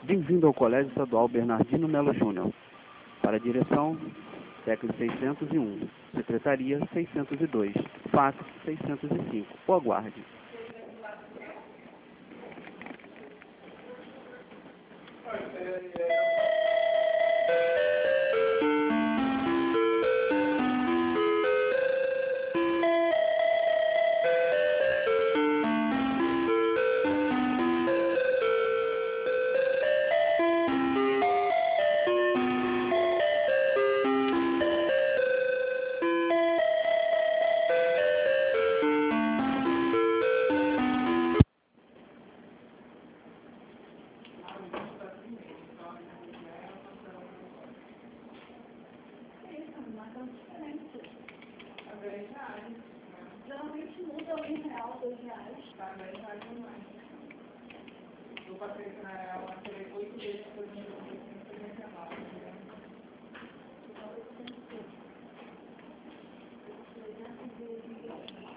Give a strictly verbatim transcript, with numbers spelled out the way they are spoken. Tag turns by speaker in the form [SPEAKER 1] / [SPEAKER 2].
[SPEAKER 1] Bem-vindo ao Colégio Estadual Bernardino Melo Júnior. Para a direção, tecla seiscentos e um, secretaria seiscentos e dois, fax seiscentos e cinco. Ou aguarde.
[SPEAKER 2] Geralmente muda um real, dois reais. Tá, dez reais ou mais. Eu passei aqui na real, achei oito vezes por dia, eu não sei se